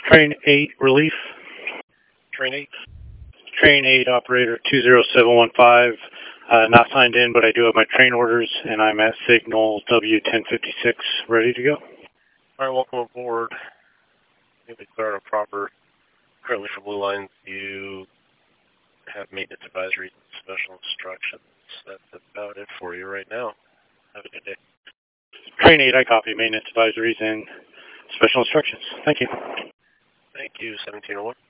Train 8, relief. Train 8. Train 8, operator 20715. Not signed in, but I do have my train orders, and I'm at signal W1056, ready to go. All right, welcome aboard. You declare a proper, currently for Blue Lines, you have maintenance advisories and special instructions. That's about it for you right now. Have a good day. Train 8, I copy maintenance advisories and special instructions. Thank you. Thank you, 1701.